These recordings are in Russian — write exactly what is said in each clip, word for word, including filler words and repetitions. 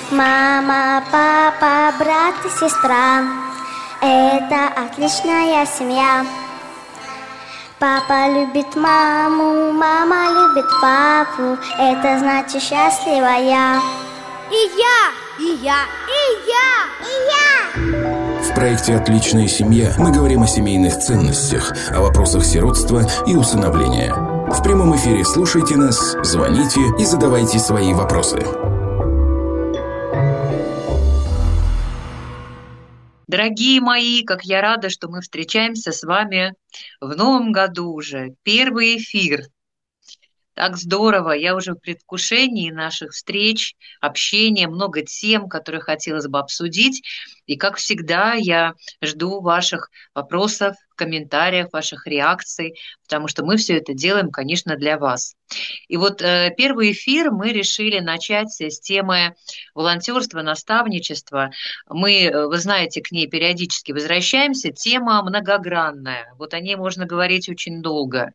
Мама, папа, брат и сестра — это отличная семья. Папа любит маму, мама любит папу — это значит счастлива я. И я, и я, и я, и я. В проекте «Отличная семья» мы говорим о семейных ценностях, о вопросах сиротства и усыновления. В прямом эфире слушайте нас, звоните и задавайте свои вопросы. Дорогие мои, как я рада, что мы встречаемся с вами в новом году уже. Первый эфир. Так здорово. Я уже в предвкушении наших встреч, общения, много тем, которые хотелось бы обсудить. И, как всегда, я жду ваших вопросов, комментариев, ваших реакций, потому что мы все это делаем, конечно, для вас. И вот э, первый эфир мы решили начать с темы волонтерства, наставничества. Мы, вы знаете, к ней периодически возвращаемся. Тема многогранная. Вот о ней можно говорить очень долго.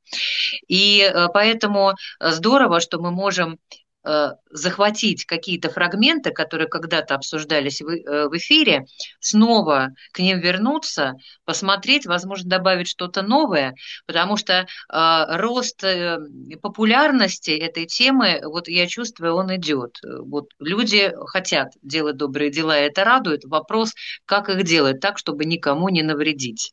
И э, поэтому здорово, что мы можем э, захватить какие-то фрагменты, которые когда-то обсуждались в, э, в эфире, снова к ним вернуться, посмотреть, возможно, добавить что-то новое, потому что э, рост э, популярности этой темы, вот я чувствую, он идет. Вот люди хотят делать добрые дела, и это радует. Вопрос, как их делать так, чтобы никому не навредить.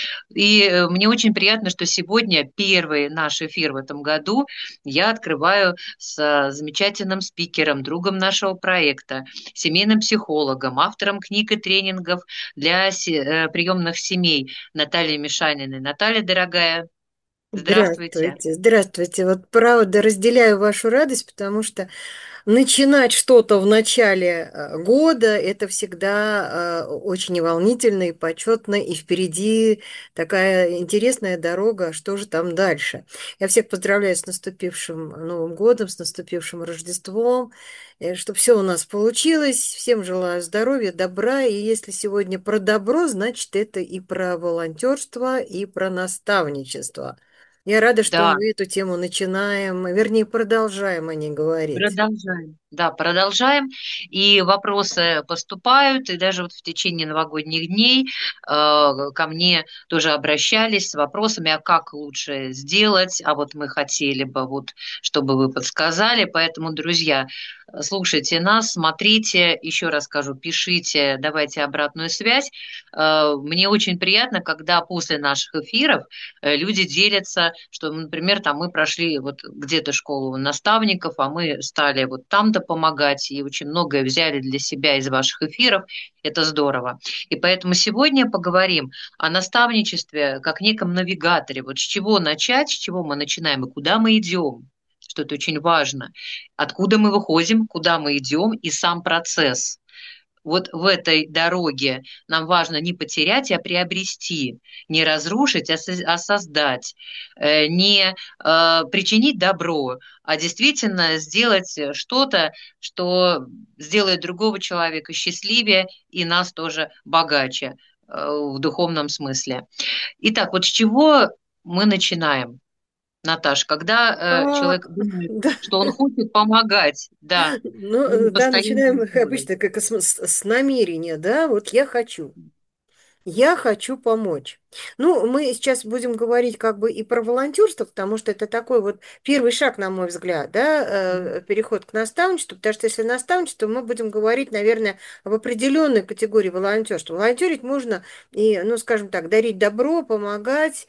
И э, мне очень приятно, что сегодня первый наш эфир в этом году я открываю с э, замечательным спикером, другом нашего проекта, семейным психологом, автором книг и тренингов для се- э, приемных семей Натальей Мишаниной. Наталья, дорогая, здравствуйте. Здравствуйте, здравствуйте. Вот правда разделяю вашу радость, потому что начинать что-то в начале э, года — это всегда э, очень волнительно и почетно, и впереди такая интересная дорога, что же там дальше. Я всех поздравляю с наступившим Новым годом, с наступившим Рождеством, чтобы все у нас получилось. Всем желаю здоровья, добра, и если сегодня про добро, значит, это и про волонтерство, и про наставничество. Я рада, что Да. мы эту тему начинаем, вернее, продолжаем о ней говорить. Продолжаем. Да, продолжаем. И вопросы поступают, и даже вот в течение новогодних дней э, ко мне тоже обращались с вопросами, а как лучше сделать, а вот мы хотели бы, вот, чтобы вы подсказали. Поэтому, друзья, слушайте нас, смотрите, еще раз скажу, пишите, давайте обратную связь. Э, мне очень приятно, когда после наших эфиров э, люди делятся, что, например, там мы прошли вот где-то школу наставников, а мы стали вот там-то помогать и очень многое взяли для себя из ваших эфиров. Это здорово. И поэтому сегодня поговорим о наставничестве как неком навигаторе. Вот с чего начать, с чего мы начинаем и куда мы идем, что это очень важно. Откуда мы выходим, куда мы идем и сам процесс. Вот в этой дороге нам важно не потерять, а приобрести, не разрушить, а, со- а создать, э, не э, причинить добро, а действительно сделать что-то, что сделает другого человека счастливее и нас тоже богаче э, в духовном смысле. Итак, вот с чего мы начинаем? Наташ, когда э, А, человек думает, да, что он хочет помогать, да, ну, он э, да, постоянно начинаем делает. обычно как с, с- с намерения, да, вот я хочу. Я хочу помочь. Ну, мы сейчас будем говорить как бы и про волонтерство, потому что это такой вот первый шаг, на мой взгляд, да, э, переход к наставничеству, потому что если наставничество, мы будем говорить, наверное, об определенной категории волонтерства. Волонтерить можно и, ну, скажем так, дарить добро, помогать,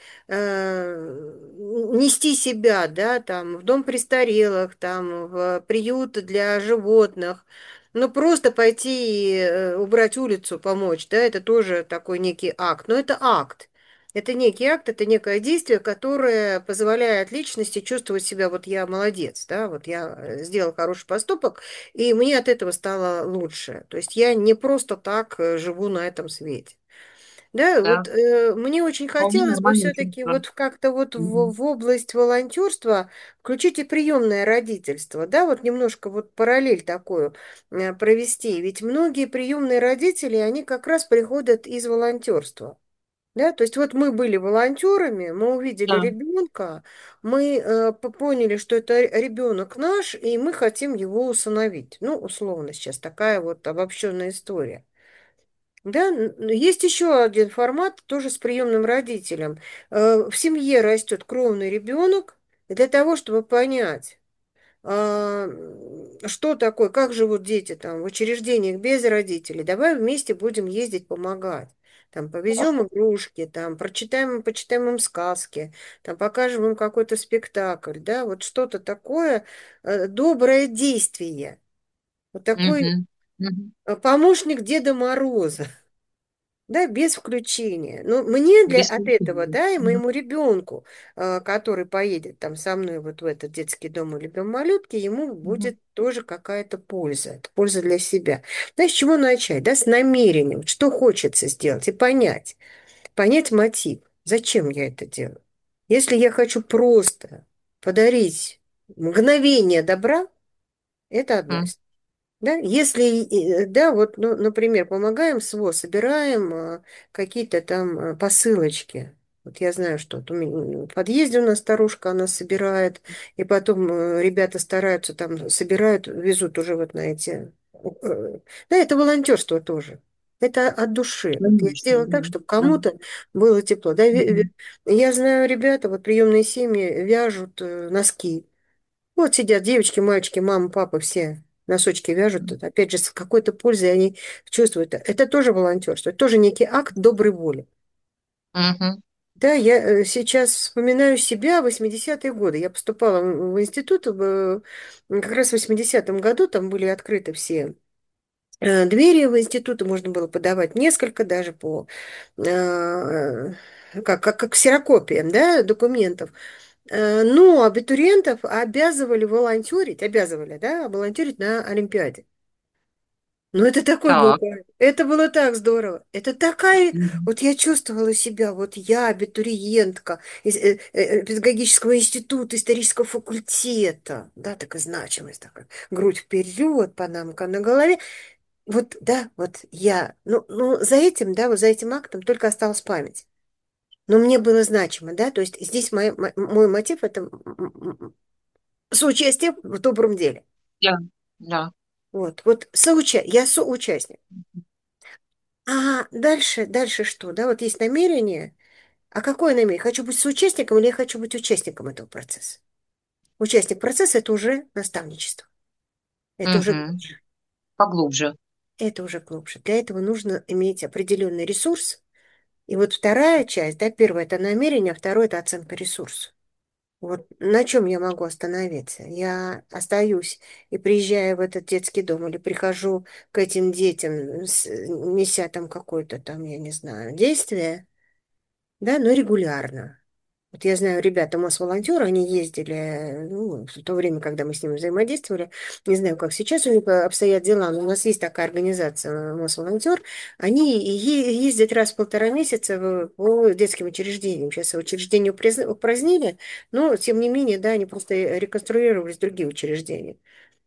э, нести себя, да, там, в дом престарелых, там, в приют для животных, ну, просто пойти и э, убрать улицу, помочь, да, это тоже такой некий акт. Но это акт. Это некий акт, это некое действие, которое позволяет личности чувствовать себя, вот я молодец, да, вот я э, сделал хороший поступок, и мне от этого стало лучше. То есть я не просто так э, живу на этом свете. Да, Да, вот э, мне очень вполне хотелось бы нормальное все-таки чувство. вот как-то вот в, Мгм. в область волонтерства включить и приемное родительство, да, вот немножко вот параллель такую э, провести. Ведь многие приемные родители, они как раз приходят из волонтерства. Да, то есть вот мы были волонтерами, мы увидели Да. ребенка, мы э, по- поняли, что это ребенок наш, и мы хотим его усыновить. Ну, условно сейчас такая вот обобщенная история. Да, н- есть еще один формат, тоже с приемным родителем. Э, В семье растет кровный ребенок, и для того, чтобы понять, а, что такое, как живут дети там в учреждениях без родителей, давай вместе будем ездить помогать. Там повезем игрушки, там прочитаем, им- почитаем им сказки, там покажем им какой-то спектакль, да, вот что-то такое, э, доброе действие. Вот такой Мгм. Мгм. э, помощник Деда Мороза. Да, без включения. Но мне для, Без от этого, сюрпризов. да, и Мгм. моему ребенку, э, который поедет там со мной вот в этот детский дом или дом малютки, ему Мгм. будет тоже какая-то польза. Это польза для себя. Да, с чего начать? Да, с намерением, что хочется сделать, и понять. Понять мотив. Зачем я это делаю? Если я хочу просто подарить мгновение добра, это одно. Мгм. Да, если, э, да, вот, ну, например, помогаем с ВОЗ, собираем а, какие-то там а, посылочки. Вот я знаю, что вот у меня в подъезде у нас старушка, она собирает, и потом э, ребята стараются там, собирают, везут уже вот на эти... э, Да, это волонтерство тоже. Это от души. Вот я Конечно, сделала да. так, чтобы Да. кому-то было тепло. Да, ве- Мгм. ве- я знаю, ребята, вот приемные семьи вяжут э, носки. Вот сидят девочки, мальчики, мама, папа, все носочки вяжут. Тут, опять же, с какой-то пользой они чувствуют. Это тоже волонтерство, это тоже некий акт доброй воли. Мгм. Да, я э, сейчас вспоминаю себя в восьмидесятые годы. Я поступала в в институт в, э, как раз в восьмидесятом году, там были открыты все э, двери в институты, можно было подавать несколько даже по э, как, как, как ксерокопиям, да, документов. Э, Но абитуриентов обязывали волонтерить, обязывали, да, волонтерить на Олимпиаде. Ну, это такой был, Так. кайф. Это было так здорово. Это такая, Мгм. вот я чувствовала себя, вот я абитуриентка из э, э, педагогического института, исторического факультета, да, такая значимость такая, грудь вперед, панамка на голове. Вот, да, вот я, ну, ну, за этим, да, вот за этим актом только осталась память. Но мне было значимо, да, то есть здесь мой, мой мотив– это м, м, м, соучастие в добром деле. Да. Да. Вот, вот соуча... я соучастник. А дальше, дальше что, да, вот есть намерение. А какое намерение? Хочу быть соучастником или я хочу быть участником этого процесса? Участник процесса– это уже наставничество. Это уже Мгм. глубже. Поглубже. Это уже глубже. Для этого нужно иметь определенный ресурс. И вот вторая часть, да, первая– это намерение, а второе– это оценка ресурса. Вот на чем я могу остановиться? Я остаюсь и приезжаю в этот детский дом или прихожу к этим детям, с- неся там какое-то там, я не знаю, действие, да, но регулярно. Вот я знаю, ребята, Мосволонтеры, они ездили, ну, в то время, когда мы с ними взаимодействовали, не знаю, как сейчас у них обстоят дела, но у нас есть такая организация Мосволонтер, они е- ездят раз в полтора месяца в- по детским учреждениям. Сейчас учреждения упраздни- упразднили, но, тем не менее, да, они просто реконструировались в другие учреждения.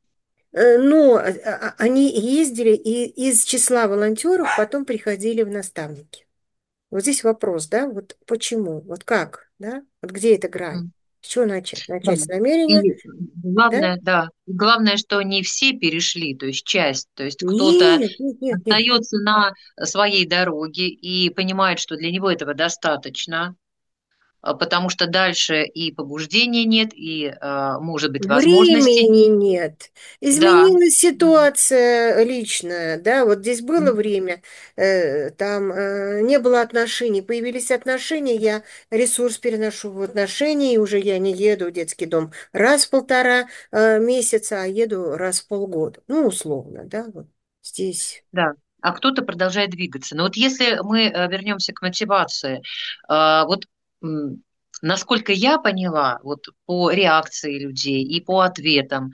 Э, Но а- а- они ездили и из числа волонтеров потом приходили в наставники. Вот здесь вопрос, да, вот почему, вот как, да, вот где эта грань, М. с чего начать? Да. Начать с намерения, И да? главное, да, главное, что не все перешли, то есть часть, то есть кто-то Нет, нет, нет, нет. остается на своей дороге и понимает, что для него этого достаточно, а, потому что дальше и побуждения нет, и, а, может быть, возможностей Времени нет. нет. Да. Изменилась Мгм. ситуация личная, да, вот здесь было время, э, там э, не было отношений, появились отношения, я ресурс переношу в отношения, и уже я не еду в детский дом раз в полтора э, месяца, а еду раз в полгода, ну, условно, да, вот здесь. Да, а кто-то продолжает двигаться. Но вот если мы э, вернемся к мотивации, а, вот м, насколько я поняла, вот по реакции людей и по ответам,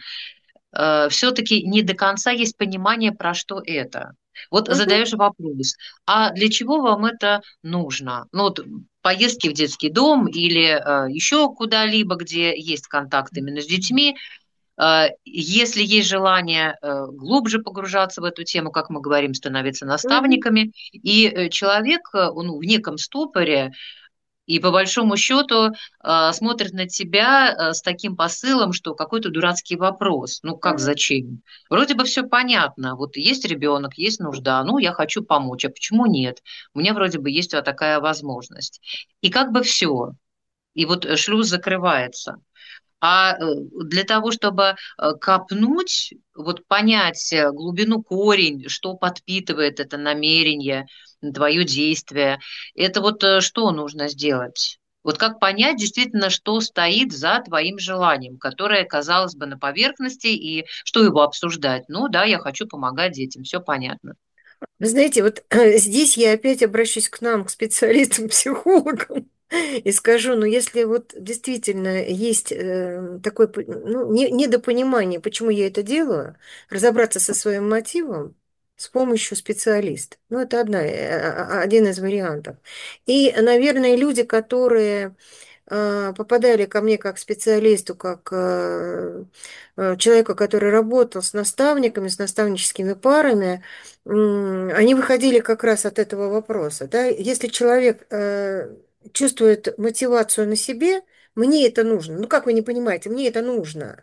все-таки не до конца есть понимание, про что это. Вот Мгм. задаешь вопрос, а для чего вам это нужно? Ну вот поездки в детский дом или э, еще куда-либо, где есть контакт именно с детьми, э, если есть желание э, глубже погружаться в эту тему, как мы говорим, становиться Мгм. наставниками, и э, человек, э, он в неком ступоре, и по большому счету э, смотрит на тебя э, с таким посылом, что какой-то дурацкий вопрос. Ну как, Мгм. зачем? Вроде бы все понятно. Вот есть ребенок, есть нужда, ну я хочу помочь, а почему нет? У меня вроде бы есть вот такая возможность. И как бы все. И вот э, шлюз закрывается. А э, для того, чтобы э, копнуть, вот понять э, глубину, корень, что подпитывает это намерение, твое действие, это вот э, что нужно сделать? Вот как понять действительно, что стоит за твоим желанием, которое, казалось бы, на поверхности, и что его обсуждать? Ну да, я хочу помогать детям, все понятно. Вы знаете, вот здесь я опять обращусь к нам, к специалистам-психологам, и скажу, ну, если вот действительно есть э, такое по- ну, не- недопонимание, почему я это делаю, разобраться со своим мотивом с помощью специалиста. Ну, это одна, э, а- а- один из вариантов. И, наверное, люди, которые а, попадали ко мне как специалисту, как э, э, человеку, который работал с наставниками, с наставническими парами, м, они выходили как раз от этого вопроса. Да? Если человек э, чувствует мотивацию на себе, мне это нужно. Ну, как вы не понимаете, мне это нужно.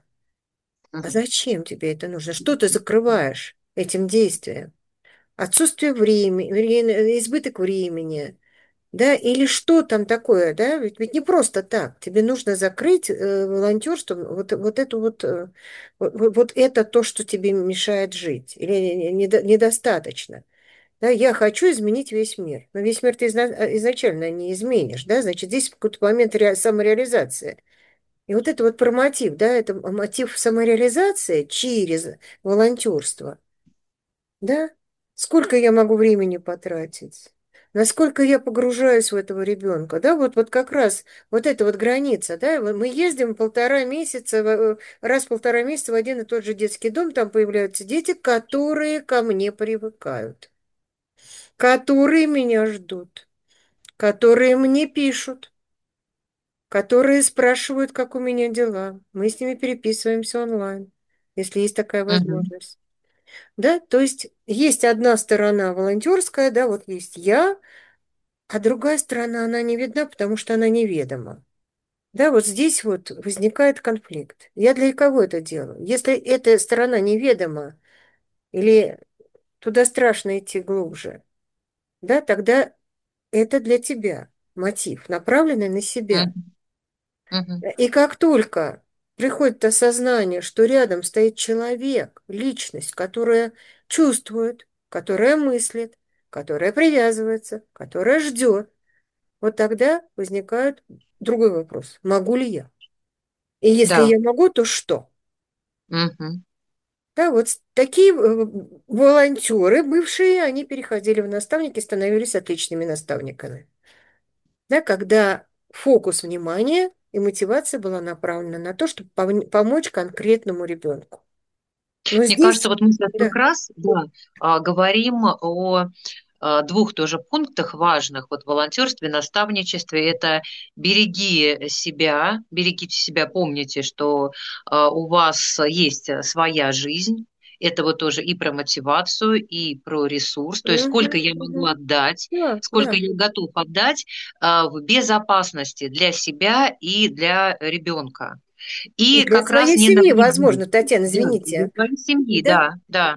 А Мгм. зачем тебе это нужно? Что ты закрываешь этим действием? Отсутствие времени, вернее, избыток времени, да, или что там такое, да, ведь, ведь не просто так, тебе нужно закрыть э, волонтерство, вот, вот это вот, э, вот, вот вот это то, что тебе мешает жить, или не- недо- недостаточно, да, я хочу изменить весь мир, но весь мир ты изна- э, изначально не изменишь, да, значит, здесь в какой-то момент ре- самореализация, и вот это вот про мотив, да, это мотив самореализации через волонтерство, да? Сколько я могу времени потратить? Насколько я погружаюсь в этого ребенка, да, вот, вот как раз вот эта вот граница, да, вот мы ездим полтора месяца, в- раз в полтора месяца в один и тот же детский дом, там появляются дети, которые ко мне привыкают, которые меня ждут, которые мне пишут, которые спрашивают, как у меня дела. Мы с ними переписываемся онлайн, если есть такая Мгм. возможность. Да, то есть есть одна сторона волонтерская, да, вот есть я, а другая сторона, она не видна, потому что она неведома. Да, вот здесь вот возникает конфликт. Я для кого это делаю? Если эта сторона неведома или туда страшно идти глубже, да, тогда это для тебя мотив, направленный на себя. Мгм. Мгм. И как только приходит осознание, что рядом стоит человек, личность, которая чувствует, которая мыслит, которая привязывается, которая ждет, вот тогда возникает другой вопрос. Могу ли я? И если Да. я могу, то что? Мгм. Да, вот с- такие э, волонтеры бывшие, они переходили в наставники, становились отличными наставниками. Да, когда фокус внимания и мотивация была направлена на то, чтобы пом- помочь конкретному ребенку. Но Мне кажется, здесь, вот мы сейчас как да, раз, да, а, говорим о а, двух тоже пунктах важных. Вот в волонтерстве, наставничестве– это береги себя, берегите себя, помните, что а, у вас есть своя жизнь. Это вот тоже и про мотивацию, и про ресурс, то есть мгм, сколько я могу мгм, отдать, да, сколько да. я готов отдать а, в безопасности для себя и для ребенка. И И для как раз своей не семьи, навреди. возможно, Татьяна, Да, для извините. твоей семьи, Да, да, да,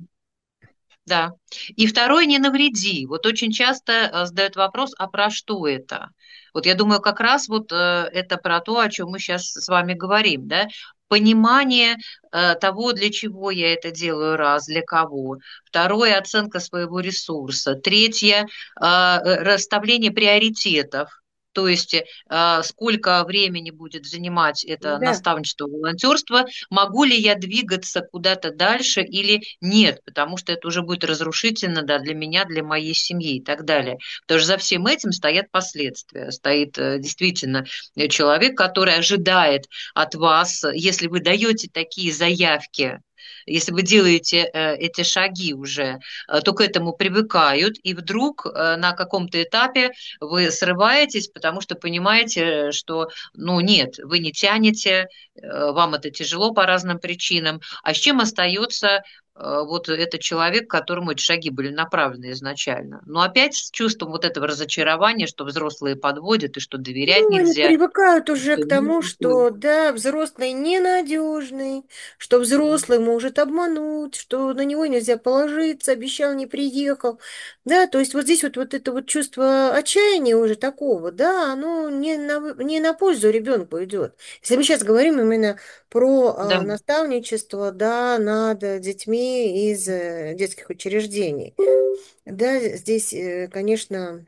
да. И второй, не навреди. Вот очень часто э, задают вопрос, а про что это? Вот я думаю, как раз вот э, это про то, о чем мы сейчас с вами говорим, да? Понимание э, того, для чего я это делаю, раз, для кого. Второе, оценка своего ресурса. Третье, э, э, расставление приоритетов. То есть э, сколько времени будет занимать это да. наставничество, волонтерство, могу ли я двигаться куда-то дальше или нет, потому что это уже будет разрушительно, да, для меня, для моей семьи и так далее. Потому что за всем этим стоят последствия. Стоит э, действительно э, человек, который ожидает от вас, если вы даете такие заявки, если вы делаете э, эти шаги уже, э, то к этому привыкают, и вдруг э, на каком-то этапе вы срываетесь, потому что понимаете, что, ну, нет, вы не тянете, э, вам это тяжело по разным причинам, а с чем остается э, вот этот человек, к которому эти шаги были направлены изначально. Но опять с чувством вот этого разочарования, что взрослые подводят, и что доверять Ну, они нельзя, привыкают и уже что к мир тому, такой. что, да, взрослый ненадежный, что взрослый может обмануть, что на него нельзя положиться, обещал, не приехал. Да, то есть вот здесь вот, вот это вот чувство отчаяния уже такого, да, оно не на, не на пользу ребенку идет. Если мы сейчас говорим именно про Да, а, наставничество, да, над детьми из э, детских учреждений, да, здесь, э, конечно...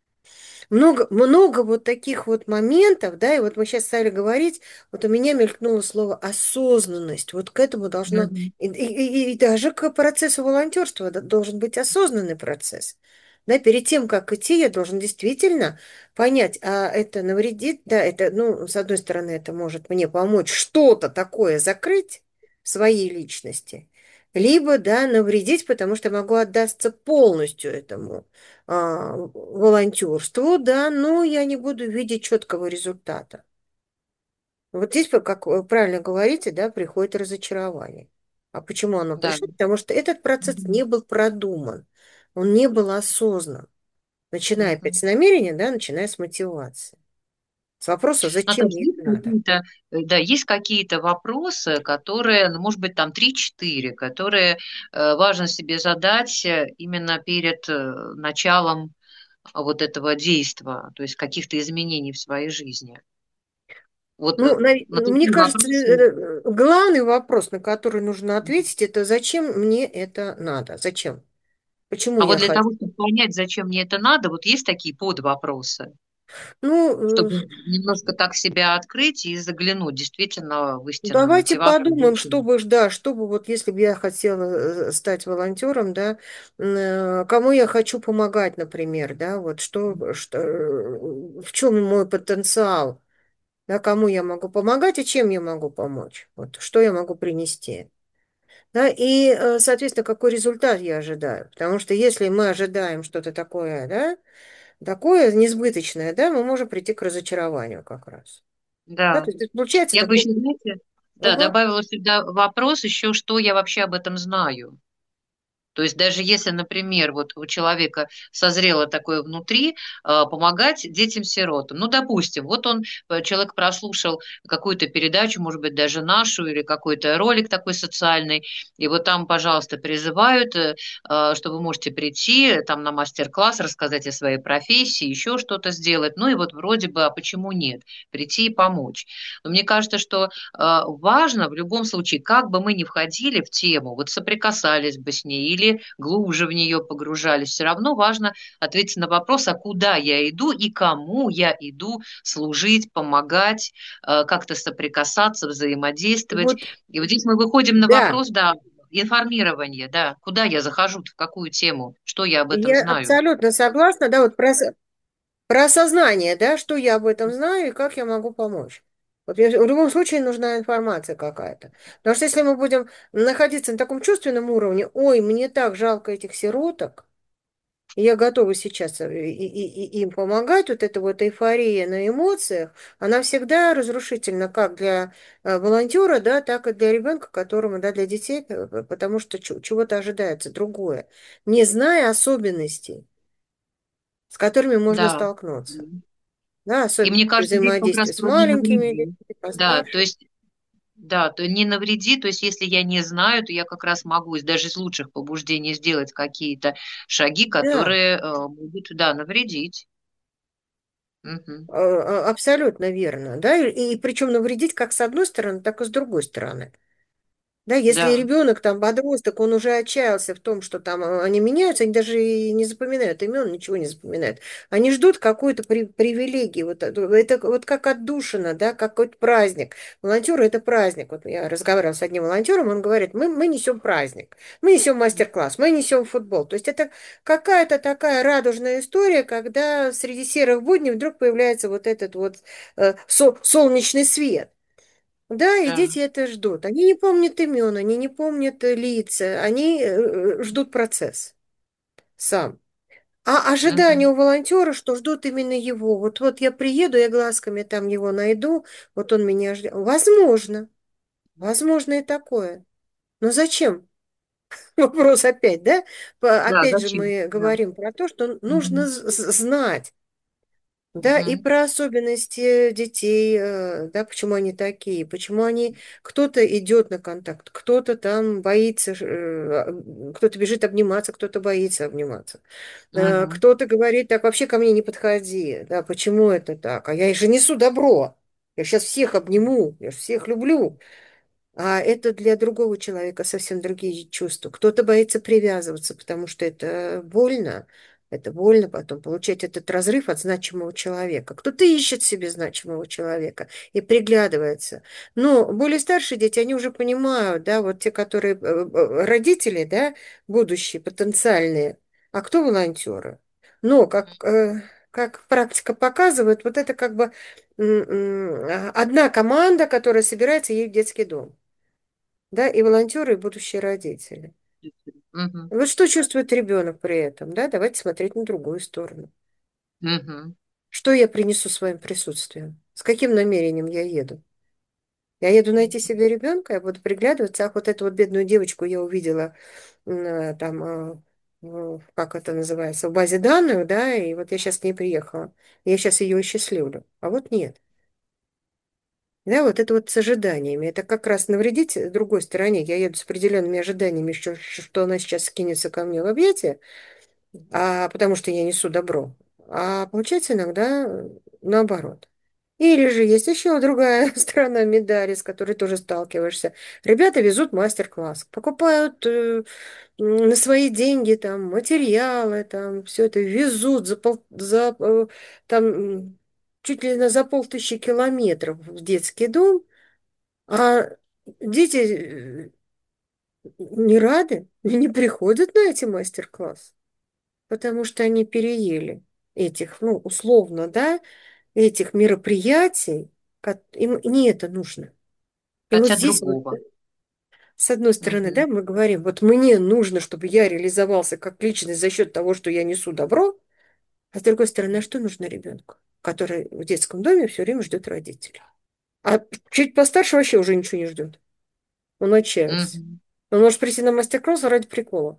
Много, много вот таких вот моментов, да, и вот мы сейчас стали говорить, вот у меня мелькнуло слово осознанность, вот к этому должно, мгм. и, и- и- и даже к процессу волонтерства д- должен быть осознанный процесс. Да, перед тем, как идти, я должен действительно понять, а это навредит, да, это, ну, с одной стороны, это может мне помочь что-то такое закрыть в своей личности, либо, да, навредить, потому что могу отдаться полностью этому а, волонтерству, да, но я не буду видеть четкого результата. Вот здесь, вы, как вы правильно говорите, да, приходит разочарование. А почему оно Да. пришло? Потому что этот процесс Мгм. не был продуман, он не был осознан. Начиная опять Мгм. с намерения, да, начиная с мотивации. С вопроса, зачем Наташ, мне есть это надо? какие-то, э, да, есть какие-то вопросы, которые, ну, может быть, там три-четыре, которые э, важно себе задать э, именно перед э, началом а, вот этого действа, то есть каких-то изменений в своей жизни. Вот Ну, э, наве- на мне такие кажется, вопросы, э, главный вопрос, на который нужно ответить, это зачем мне это надо? Зачем? Почему а вот я для хочу? того, чтобы понять, зачем мне это надо, вот есть такие подвопросы, Ну, э, чтобы немножко так себя открыть и заглянуть действительно в истинную давайте мотивацию. подумаем, Зачем. чтобы, ж- да, чтобы вот если бы я хотела э, стать волонтером, да, м, э, кому я хочу помогать, например, да, вот что, что, э, в чем мой потенциал, да, кому я могу помогать и чем я могу помочь, вот что я могу принести. Да, и, э, соответственно, какой результат я ожидаю. Потому что если мы ожидаем что-то такое, да, такое несбыточное, да, мы можем прийти к разочарованию как раз. Да, Да. то есть получается Я бы такой... еще, знаете, да, Ага. добавила сюда вопрос еще, что я вообще об этом знаю. То есть даже если, например, вот у человека созрело такое внутри, э, помогать детям-сиротам. Ну, допустим, вот он, э, человек прослушал какую-то передачу, может быть, даже нашу, или какой-то ролик такой социальный, и вот там, пожалуйста, призывают, э, э, что вы можете прийти э, там на мастер-класс, рассказать о своей профессии, еще что-то сделать. Ну и вот вроде бы, а почему нет? Прийти и помочь. Но мне кажется, что э, важно в любом случае, как бы мы ни входили в тему, вот соприкасались бы с ней или глубже в нее погружались, все равно важно ответить на вопрос, а куда я иду и кому я иду служить, помогать, э, как-то соприкасаться, взаимодействовать. Вот, И вот здесь мы выходим на да, вопрос, да, информирование, да, куда я захожу, в какую тему, что я об этом я знаю. абсолютно согласна, да, вот про, ос- про осознание, да, что я об этом знаю и как я могу помочь. Вот я- в любом случае нужна информация какая-то. Потому что если мы будем находиться на таком чувственном уровне, ой, мне так жалко этих сироток, и я готова сейчас э, и- и- и им помогать, вот эта вот эйфория на эмоциях, она всегда разрушительна как для э, волонтера, да, так и для ребенка, которому, да, для детей, э, п- потому что чу- чего-то ожидается другое, не зная особенностей, с которыми можно Да. столкнуться, да, И особенно мне при кажется, здесь как раз взаимодействии с про не маленькими навреди. детьми, Да, то постарше. есть да, то не навреди, то есть если я не знаю, то я как раз могу из- даже из лучших побуждений сделать какие-то шаги, Да, которые э, могут, да, навредить. Мгм. а- а- абсолютно верно, да, и, и причем навредить как с одной стороны, так и с другой стороны. Да, если Да, ребенок там подросток, он уже отчаялся в том, что там э, они меняются, они даже и не запоминают имен, ничего не запоминают. Они ждут какой-то при, привилегии. Вот это это вот как отдушина, да, как какой-то праздник. Волонтеры– это праздник. Вот я разговаривала с одним волонтером, он говорит, мы, мы несем праздник, мы несем мастер-класс, мы несем футбол. То есть это какая-то такая радужная история, когда среди серых будней вдруг появляется вот этот вот э, со- солнечный свет. Да, и Да. дети это ждут. Они не помнят имен, они не помнят э, лица, они э, ждут процесс сам. А ожидание Мгм. у волонтера, что ждут именно его. Вот, вот я приеду, я глазками там его найду, вот он меня ждет. Возможно, возможно и такое. Но зачем? Вопрос опять, да? По- Да, Опять же зачем? мы Да. говорим про то, что нужно Мгм. з- з- знать. Да, и Мгм. про особенности детей, э, да, почему они такие, почему они, кто-то идет на контакт, кто-то там боится, ж- э, а, кто-то бежит обниматься, кто-то боится обниматься. Э, Мгм. Кто-то говорит, так вообще ко мне не подходи, да, почему это так? А я же несу добро, я сейчас всех обниму, я же всех люблю. А это для другого человека совсем другие чувства. Кто-то боится привязываться, потому что это больно. Это больно потом получать этот разрыв от значимого человека. Кто-то ищет себе значимого человека и приглядывается. Но более старшие дети, они уже понимают, да, вот те, которые э, э, родители, да, будущие, потенциальные, а кто волонтеры? Но, как, э, как практика показывает, вот это как бы м, м, а, одна команда, которая собирается ей в детский дом, да, и волонтеры, и будущие родители. Мгм. Вот что чувствует ребенок при этом, да? Давайте смотреть на другую сторону. Мгм. Что я принесу своим присутствием? С каким намерением я еду? Я еду найти себе ребенка, я буду приглядываться. Ах, вот эту вот бедную девочку я увидела м, э, там, э, в- как это называется, в базе данных, да, и вот я сейчас к ней приехала. Я сейчас ее осчастливлю. А вот нет. Да, вот это вот с ожиданиями. Это как раз навредить другой стороне. Я еду с определенными ожиданиями, что, что она сейчас скинется ко мне в объятия, а потому что я несу добро. А получается иногда э, наоборот. Или же есть еще другая сторона медали, с которой тоже сталкиваешься. Ребята везут мастер-класс, покупают э, м, на свои деньги там материалы, там все это везут за, пол, за э, там м, чуть ли на за полтысячи километров в детский дом, а дети э, не рады и не приходят на эти мастер-классы. Потому что они переели этих, ну, условно, да, этих мероприятий, ко- им не это нужно. И вот Хотят здесь вот, другого. с одной стороны, да, Мгм. мы говорим, вот мне нужно, чтобы я реализовался как личность за счет того, что я несу добро, а с другой стороны, а что нужно ребенку, который в детском доме все время ждет родителей? А чуть постарше вообще уже ничего не ждет. Он отчаялся. Мгм. Он может прийти на мастер-класс ради прикола.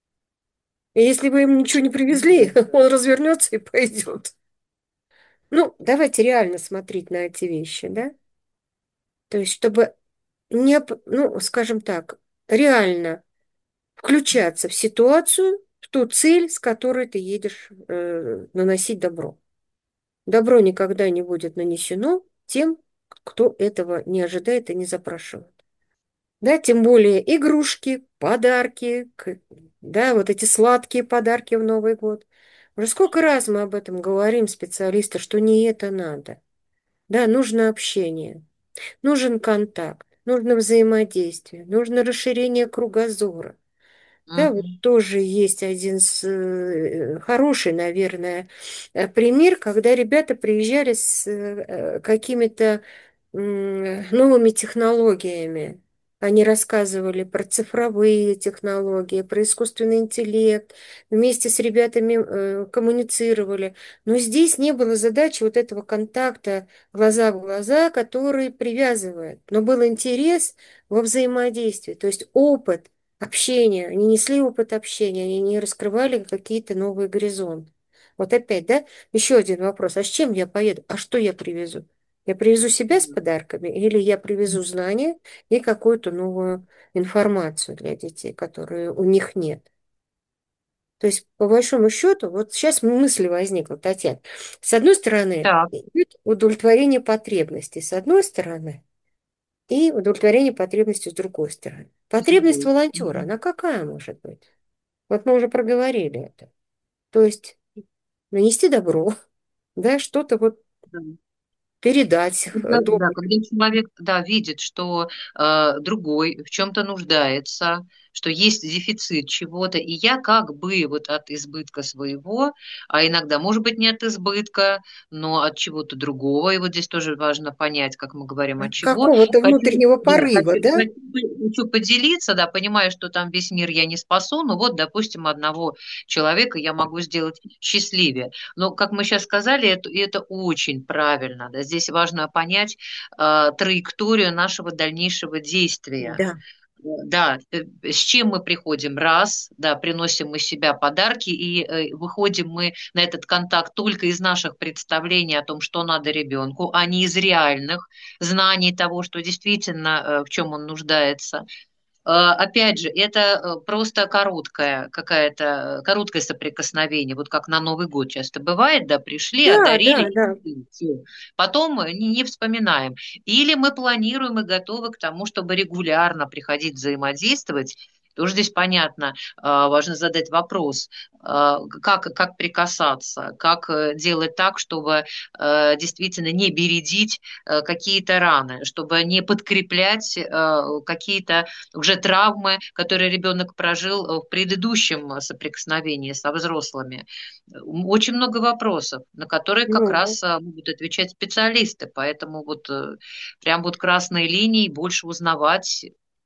И если вы ему ничего не привезли, Да. он развернется и пойдет. Ну, давайте реально смотреть на эти вещи, да? То есть, чтобы не, оп- ну, скажем так, реально включаться в ситуацию, в ту цель, с которой ты едешь э, наносить добро. Добро никогда не будет нанесено тем, кто этого не ожидает и не запрашивает. Да, тем более игрушки, подарки, к- да, вот эти сладкие подарки в Новый год. Уже сколько раз мы об этом говорим, специалисты, что не это надо. Да, нужно общение. Нужен контакт, нужно взаимодействие, нужно расширение кругозора. Да, вот Мгм. тоже есть один с, э, хороший, наверное, э, пример, когда ребята приезжали с э, какими-то м, новыми технологиями. Они рассказывали про цифровые технологии, про искусственный интеллект, вместе с ребятами э, коммуницировали. Но здесь не было задачи вот этого контакта глаза в глаза, который привязывает. Но был интерес во взаимодействии, то есть опыт общения. Они несли опыт общения, они не раскрывали какие-то новые горизонты. Вот опять, да, еще один вопрос. А с чем я поеду? А что я привезу? Я привезу себя с подарками или я привезу знания и какую-то новую информацию для детей, которые у них нет? То есть, по большому счету, вот сейчас мысль возникла, Татьяна. С одной стороны, Так. идет удовлетворение потребностей, с одной стороны, и удовлетворение потребностей с другой стороны. С Потребность другой. волонтера, Мгм. она какая может быть? Вот мы уже проговорили это. То есть нанести добро, да, что-то вот Да. передать Когда, да, доброе. когда человек, да, видит, что э, другой в чем-то нуждается, что есть дефицит чего-то, и я как бы вот от избытка своего, а иногда, может быть, не от избытка, но от чего-то другого, и вот здесь тоже важно понять, как мы говорим, от чего. Какого-то Хочу, внутреннего да, порыва, хочу, да? хочу- хочу поделиться, да, понимаю, что там весь мир я не спасу, но вот, допустим, одного человека я могу сделать счастливее. Но, как мы сейчас сказали, это, и это очень правильно, да, здесь важно понять э, траекторию нашего дальнейшего действия. Да. Да, э, с чем мы приходим? Раз, да, приносим мы себя подарки, и э, выходим мы на этот контакт только из наших представлений о том, что надо ребенку, а не из реальных знаний того, что действительно, э, в чем он нуждается. А, Опять же, это э, просто короткое какая-то, короткое соприкосновение, вот как на Новый год часто бывает, да, пришли, Да, одарили, да, и да. ушли, всё. Потом э, не, не вспоминаем. Или мы планируем и готовы к тому, чтобы регулярно приходить взаимодействовать. Тоже здесь понятно, а, важно задать вопрос, а, как, как прикасаться, как э, делать так, чтобы э, действительно не бередить э, какие-то раны, чтобы не подкреплять э, какие-то уже травмы, которые ребенок прожил э, в предыдущем э, соприкосновении со взрослыми. М, Очень много вопросов, на которые как Ну, раз э, будут отвечать специалисты, поэтому вот э, прям вот красной линией больше узнавать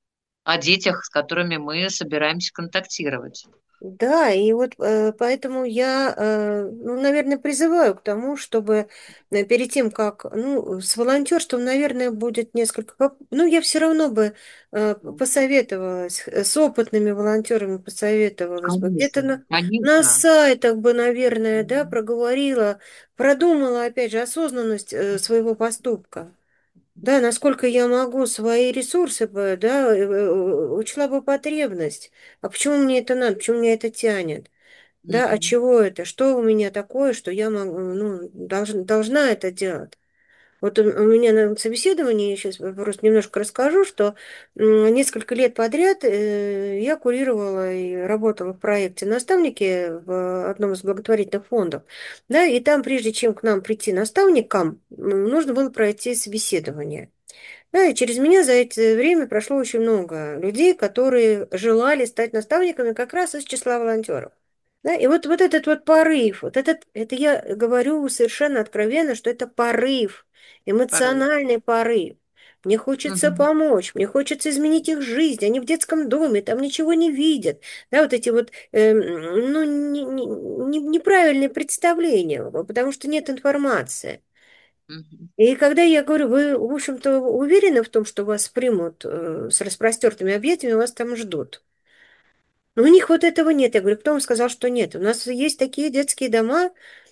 о детях, с которыми мы собираемся контактировать. да, и вот э, поэтому я, э, ну, наверное, призываю к тому, чтобы э, перед тем, как, ну, с волонтерством, наверное, будет несколько, поп- ну, я все равно бы э, посоветовалась, э, с опытными волонтерами посоветовалась бы, где-то Конечно, на, на конечно. сайтах бы, наверное, да, Мгм. проговорила, продумала, опять же, осознанность э, своего поступка. Да, насколько я могу свои ресурсы бы, да, э, э, учла бы потребность. А почему мне это надо? Почему меня это тянет? Да, а Мгм. чего это? Что у меня такое, что я могу, ну, должна, должна это делать? Вот у, у меня на собеседовании, я сейчас просто немножко расскажу, что м, несколько лет подряд э, я курировала и работала в проекте наставники в одном из благотворительных фондов. Да, и там, прежде чем к нам прийти наставникам, м, нужно было пройти собеседование. Да, и через меня за это время прошло очень много людей, которые желали стать наставниками как раз из числа волонтеров. Да, и вот, вот этот вот порыв, вот этот, это я говорю совершенно откровенно, что это порыв, Порой. эмоциональный порыв. Мне хочется Мгм. помочь, мне хочется изменить их жизнь. Они в детском доме, там ничего не видят. Да, вот эти вот эм, ну, не- не- не- неправильные представления, потому что нет информации. Мгм. И когда я говорю, вы, в общем-то, уверены в том, что вас примут э, с распростертыми объятиями, вас там ждут. Но у них вот этого нет. Я говорю, кто вам сказал, что нет? У нас есть такие детские дома,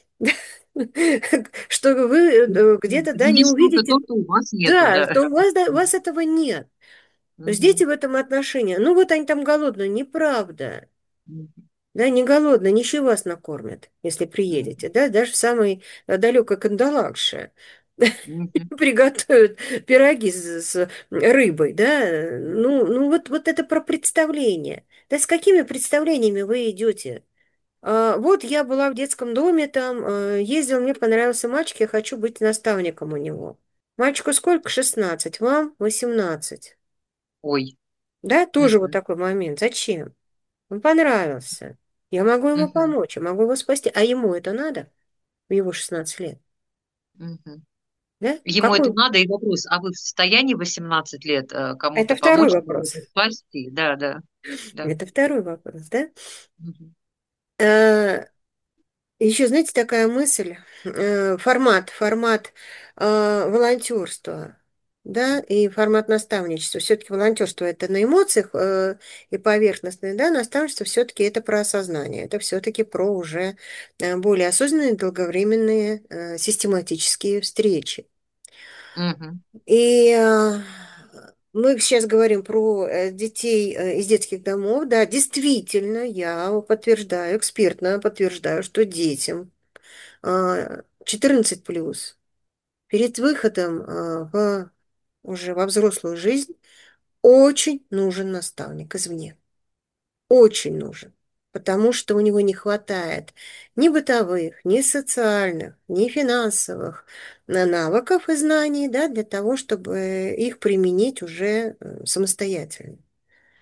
что вы э, где-то, да, не Есть что-то, увидите. то, что у вас нету, Да, да. что у вас, да, у вас этого нет. То есть дети Мгм. в этом отношении, ну вот они там голодные, неправда. Мгм. Да, не голодные, ничего вас накормят, если приедете, Мгм. да, даже в самой э, далекой Кандалакше. Мгм. Приготовят пироги с, с рыбой, да, ну, ну вот, вот это про представление. Да с какими представлениями вы идете? А, вот я была в детском доме, там э, ездил, мне понравился мальчик, я хочу быть наставником у него. Мальчику сколько? Шестнадцать, вам восемнадцать. Ой. Да, тоже вот Мгм. такой момент. Зачем? Он понравился. Я могу ему Мгм. помочь, я могу его спасти. А ему это надо в его шестнадцать лет? Мгм. Да? Ему это Какой? надо, и вопрос, а вы в состоянии восемнадцать лет э, Это кому-то второй помочь, вопрос. кого-то спасти? Да, да, да. Это второй вопрос, да? Мгм. Э, Еще, знаете, такая мысль, э, формат, формат э, волонтерства, да, и формат наставничества. Все-таки волонтерство это на эмоциях э, и поверхностное, да, наставничество все-таки это про осознание, это все-таки про уже э, более осознанные, долговременные, э, систематические встречи. Мгм. И э, мы сейчас говорим про э, детей э, из детских домов. Да, действительно, я подтверждаю, экспертно подтверждаю, что детям а, четырнадцать плюс перед выходом а, в, уже во взрослую жизнь очень нужен наставник извне. Очень нужен. Потому что у него не хватает ни бытовых, ни социальных, ни финансовых на- навыков и знаний, да, для того, чтобы их применить уже э, самостоятельно.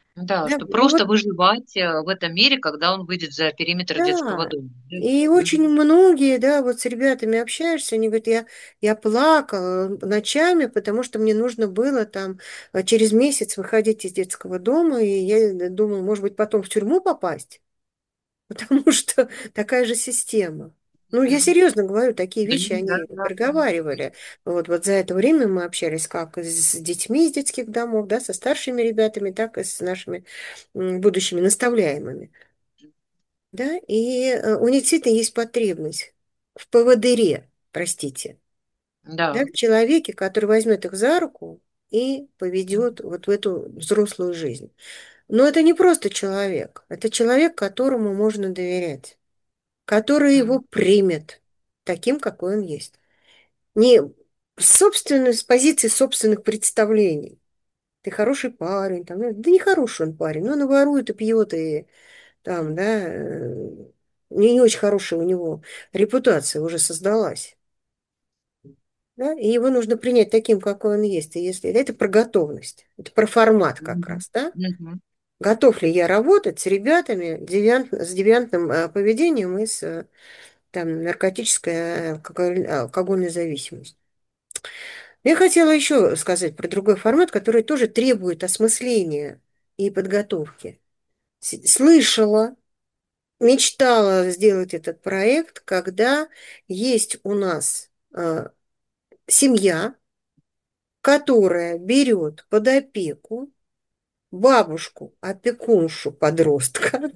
Да, Да, что и вот просто выживать э, в этом мире, когда он выйдет за периметр детского да, дома. Да. и очень Мгм. многие, да, вот с ребятами общаешься, они говорят, я, я плакала ночами, потому что мне нужно было там э, через месяц выходить из детского дома, и я думала, может быть, потом в тюрьму попасть, потому что такая же система. Ну, я Мгм. серьезно говорю, такие Да, вещи да, они да, конечно. проговаривали. Вот, вот за это время мы общались как с детьми из детских домов, да, со старшими ребятами, так и с нашими м, будущими наставляемыми. Да, и э, у них действительно есть потребность в поводыре, простите, да, Да. в человеке, который возьмет их за руку и поведет вот в эту взрослую жизнь. Но это не просто человек, это человек, которому можно доверять, который его Мгм. примет таким, какой он есть. Не собственно, с позиции собственных представлений. Ты хороший парень, там, ну, да не хороший он парень, но он и ворует, и пьет, и там, да, э, не, не очень хорошая у него репутация уже создалась. Да, и его нужно принять таким, какой он есть. И если это про готовность, это про формат как Мгм. раз, да? Мгм. Готов ли я работать с ребятами девиант, с девиантным э, поведением и с э, там, наркотической, э, алкоголь- алкогольной зависимостью? Я хотела еще сказать про другой формат, который тоже требует осмысления и подготовки. С- Слышала, мечтала сделать этот проект, когда есть у нас э, семья, которая берет под опеку бабушку, опекуншу подростка,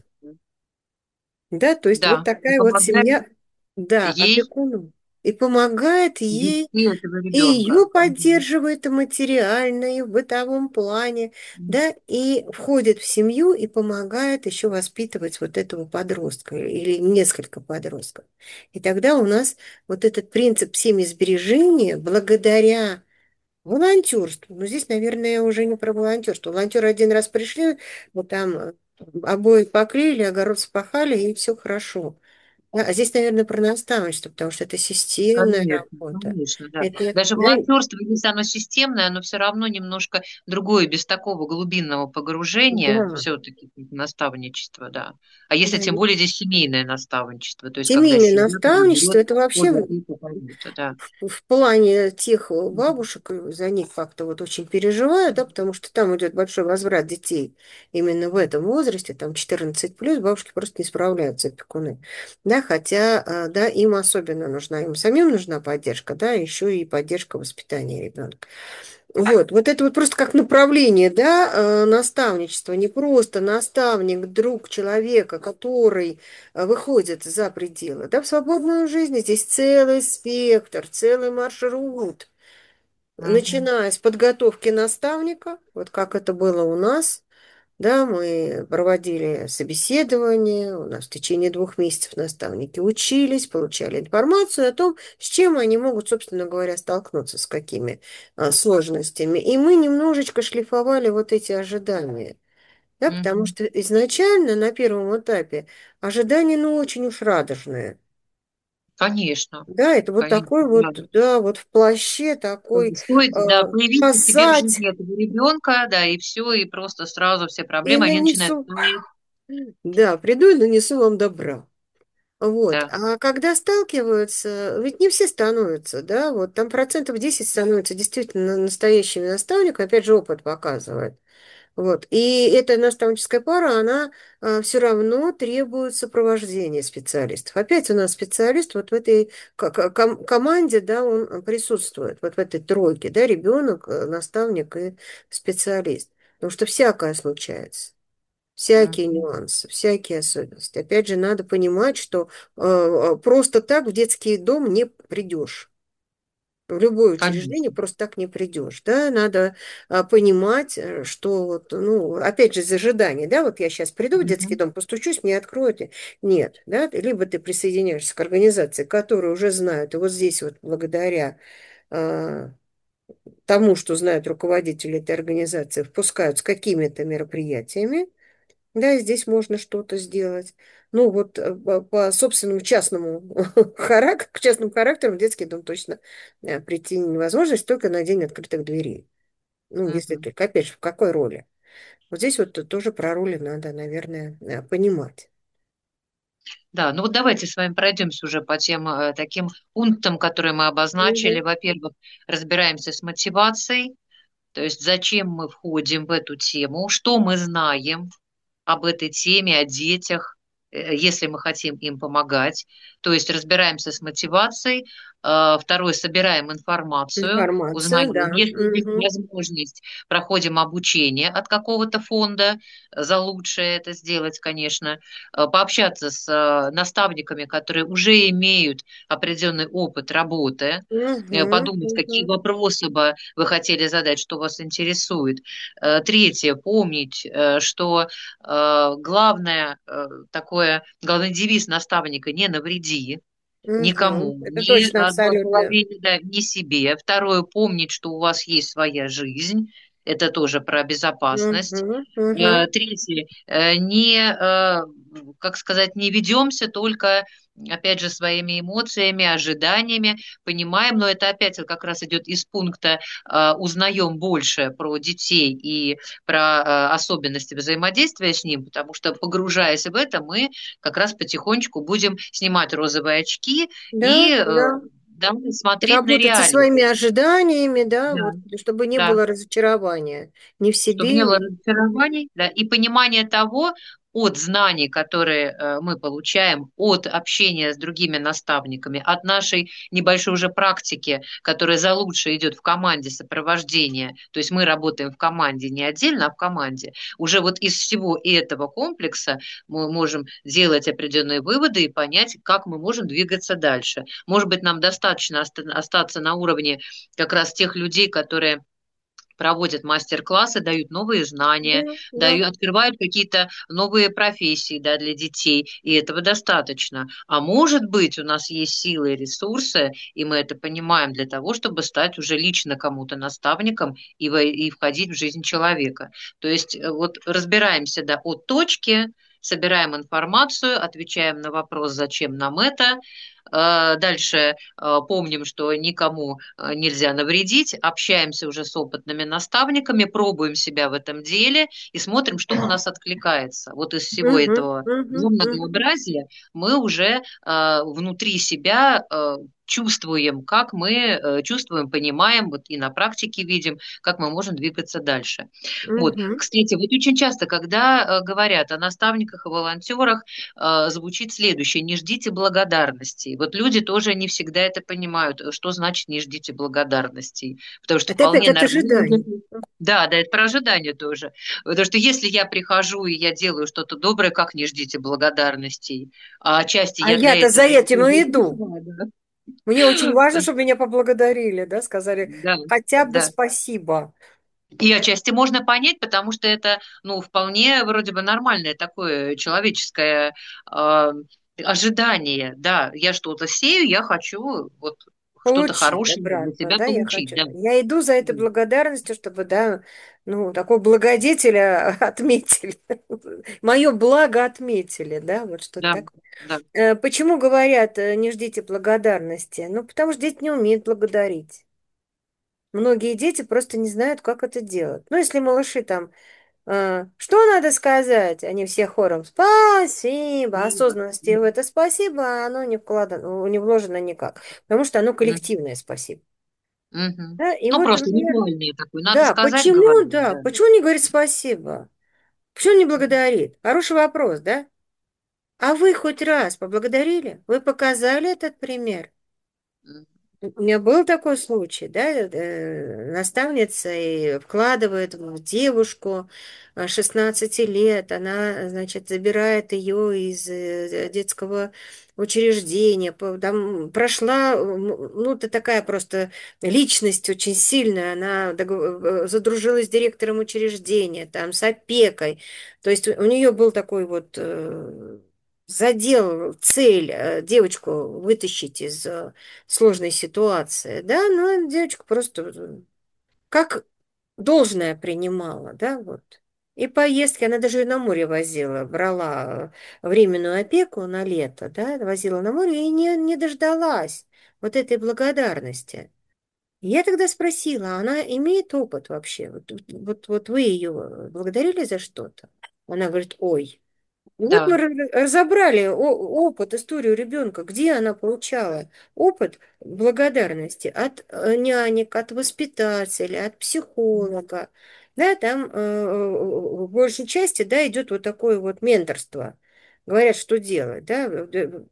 да, то есть вот Да. И такая вот помогает семья, да, ей опекуну, и помогает ей, вести этого и ребенка. ее поддерживает и материально, и в бытовом плане, Мгм. да, и входит в семью и помогает еще воспитывать вот этого подростка или несколько подростков. И тогда у нас вот этот принцип семясбережения, благодаря волонтерству, но здесь, наверное, уже не про волонтерство. Волонтеры один раз пришли, вот там э, обои поклеили, огород спахали, и все хорошо. А а здесь, наверное, про наставничество, потому что это системная Конечно, работа. конечно, да. Это, Даже да, волонтерство, если оно системное, оно все равно немножко другое, без такого глубинного погружения, да, все-таки наставничество, да. А если да. тем более здесь семейное наставничество, то есть когда Семейное семья прям наставничество – берет это под вообще опеку кого-то, да. в в плане тех Мгм. бабушек, э, за них как-то вот очень переживаю, да, потому что там идет большой возврат детей именно в этом возрасте, там четырнадцать плюс, бабушки просто не справляются, опекуны, да, хотя, а, да, им особенно нужна, им самим нужна поддержка, да, еще и поддержка воспитания ребенка. Вот, вот это вот просто как направление, да, э, наставничество, не просто наставник, друг человека, который э, выходит за пределы, да, в свободную жизнь здесь целый спектр, целый маршрут, Мгм. начиная с подготовки наставника, вот как это было у нас, да, мы проводили собеседование, у нас в течение двух месяцев наставники учились, получали информацию о том, с чем они могут, собственно говоря, столкнуться, с какими а, сложностями. И мы немножечко шлифовали вот эти ожидания. Да, потому Мгм. что изначально на первом этапе ожидания, ну, очень уж радужные. Конечно, Да, это вот конечно, такой да. вот, да, вот в плаще такой Стоит, э, да, появиться тебе в касать жизни этого ребенка, да, и все, и просто сразу все и проблемы, они начинают нанесу, таять, да, приду и нанесу вам добра. Вот. да. А когда сталкиваются, ведь не все становятся, да, вот там процентов десять становятся действительно настоящими наставниками, опять же, опыт показывает. Вот. И эта наставническая пара, она все равно требует сопровождения специалистов. Опять у нас специалист вот в этой ко- ко- ком- команде, да, он присутствует, вот в этой тройке, да, ребенок, э, наставник и специалист. Потому что всякое случается. Всякие Мгм. нюансы, всякие особенности. Опять же, надо понимать, что э, э, просто так в детский дом не придешь. В любое учреждение Конечно. просто так не придешь, да, надо а, понимать, э, что вот, ну, опять же, из ожидания, да, вот я сейчас приду в детский Мгм. дом, постучусь, мне откроют, и- нет, да, либо ты присоединяешься к организации, которые уже знают, и вот здесь вот благодаря а, тому, что знают руководители этой организации, впускают с какими-то мероприятиями, да, и здесь можно что-то сделать. Ну, вот э, по, по собственному частному характеру, к частным характерам в детский дом точно э, прийти невозможно, если только на день открытых дверей. Ну, если Мгм. только, опять же, в какой роли? Вот здесь вот тоже про роли надо, наверное, э, понимать. Да, ну вот давайте с вами пройдемся уже по тем э, таким пунктам, которые мы обозначили. Мгм. Во-первых, разбираемся с мотивацией, то есть зачем мы входим в эту тему, что мы знаем об этой теме, о детях, э, если мы хотим им помогать. То есть разбираемся с мотивацией. Э, Второе, собираем информацию, Информация, узнаем, да. если есть Мгм. возможность, проходим обучение от какого-то фонда, э, за лучшее это сделать, конечно, Э, пообщаться с э, наставниками, которые уже имеют определенный опыт работы, э, Мгм. подумать, какие Мгм. вопросы бы вы хотели задать, что вас интересует. Э, Третье, помнить, э, что э, главное э, такое, главный девиз наставника — не навреди Мгм. никому, Это ни точно, одной абсолютно. половине, да, ни себе. Второе, помнить, что у вас есть своя жизнь. Это тоже про безопасность. Мгм. Мгм. Э, Третье, э, не, э, как сказать, не ведемся только, опять же, своими эмоциями, ожиданиями, понимаем, но это опять вот как раз идет из пункта э, «узнаем больше про детей и про э, особенности взаимодействия с ним», потому что, погружаясь в это, мы как раз потихонечку будем снимать розовые очки Да, и э, да. да, смотреть на Работать со реальность. своими ожиданиями, да, Да, вот, чтобы не да. было разочарования ни в Чтобы не себе, было ни... разочарований, да, и понимание того, от знаний, которые э, мы получаем, от общения с другими наставниками, от нашей небольшой уже практики, которая за лучше идет в команде сопровождения, то есть мы работаем в команде не отдельно, а в команде, уже вот из всего этого комплекса мы можем делать определенные выводы и понять, как мы можем двигаться дальше. Может быть, нам достаточно оста- остаться на уровне как раз тех людей, которые проводят мастер-классы, дают новые Да, знания, да. дают, открывают какие-то новые профессии, да, для детей, и этого достаточно. А может быть, у нас есть силы и ресурсы, и мы это понимаем для того, чтобы стать уже лично кому-то наставником и, во- и входить в жизнь человека. То есть э, вот разбираемся, да, от точки, собираем информацию, отвечаем на вопрос, зачем нам это. Э, Дальше э, помним, что никому э, нельзя навредить, общаемся уже с опытными наставниками, пробуем себя в этом деле и смотрим, что у нас откликается. Вот из всего Мгм, этого мгм, мгм, многообразия мы уже э, внутри себя э, чувствуем, как мы э, чувствуем, понимаем, вот и на практике видим, как мы можем двигаться дальше. Вот, мгм. кстати, вот очень часто, когда э, говорят о наставниках и волонтерах, э, звучит следующее: не ждите благодарностей. Вот люди тоже не всегда это понимают, э, что значит не ждите благодарностей, потому что Это опять вполне от нормально. ожиданий. Да, да, это про ожидание тоже. Потому что если я прихожу и я делаю что-то доброе, как не ждите благодарностей? А отчасти А я для я-то за этого этим и и иду. пришла, да. Мне очень важно, чтобы меня поблагодарили, да, сказали Да, хотя бы да. спасибо. И отчасти можно понять, потому что это, ну, вполне вроде бы нормальное такое человеческое э, ожидание. Да, я что-то сею, я хочу вот что-то Получить хорошее для обратно, себя да, я получить, хочу. да. Я иду за этой Да, благодарностью, чтобы, да, ну, такого благодетеля отметили. Мое благо отметили, да, вот что-то да, такое. да. Э, Почему говорят, э, не ждите благодарности? Ну, потому что дети не умеют благодарить. Многие дети просто не знают, как это делать. Ну, если малыши там, э, что надо сказать? Они все хором спасибо. Да. Осознанности в это спасибо, оно не вкладано, не вложено никак. Потому что оно Мгм, коллективное спасибо. мгм. Да, и Ну, вот, просто например, ритуальное такое. Надо да, сказать, почему, говорим, да, да. почему не говорит спасибо? Почему не благодарит? Хороший вопрос, да? А вы хоть раз поблагодарили? Вы показали этот пример? Мгм, У меня был такой случай, да, э, наставница и вкладывает в девушку э, шестнадцати лет, она, значит, забирает ее из э, детского учреждения, по- там прошла, м, ну, ты такая просто личность очень сильная, она догов- э, задружилась с директором учреждения, там, с опекой, то есть у нее был такой вот э, задел, цель э, девочку вытащить из э, сложной ситуации, да, но девочка просто э, как должное принимала, да, вот. И поездки, она даже ее на море возила, брала э, временную опеку на лето, да, возила на море и не, не дождалась вот этой благодарности. Я тогда спросила, она имеет опыт вообще? Вот, вот, вот вы ее благодарили за что-то? Она говорит, ой. И вот мы Да, ра- разобрали о- опыт, историю ребенка, где она получала опыт благодарности от э, нянек, от воспитателя, от психолога. Да, там э, в большей части, да, идет вот такое вот менторство. Говорят, что делать, да. э,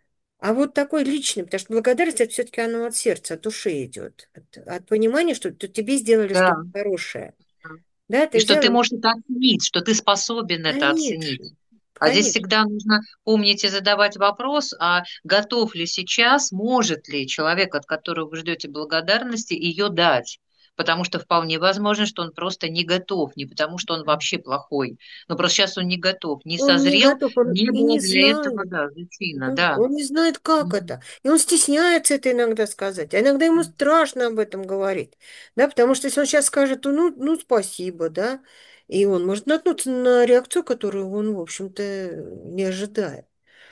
А вот такой личный, потому что благодарность это все-таки оно от сердца, от души идет, от, от понимания, что т- тебе сделали да. что-то хорошее. Да. Да, И ты что ты взял, можешь это оценить, что ты способен это конечно, оценить. А здесь конечно. всегда нужно помнить и задавать вопрос, а готов ли сейчас, может ли человек, от которого вы ждете благодарности, ее дать. Потому что вполне возможно, что он просто не готов, не потому что он вообще плохой, но просто сейчас он не готов, не Он не созрел, готов, он не и было не для этого, знает. да, причина, Да, да. он не знает, как Мгм. это. И он стесняется это иногда сказать. А иногда ему страшно об этом говорить. Да, потому что если он сейчас скажет, то ну, ну спасибо, да, и он может наткнуться на реакцию, которую он, в общем-то, не ожидает.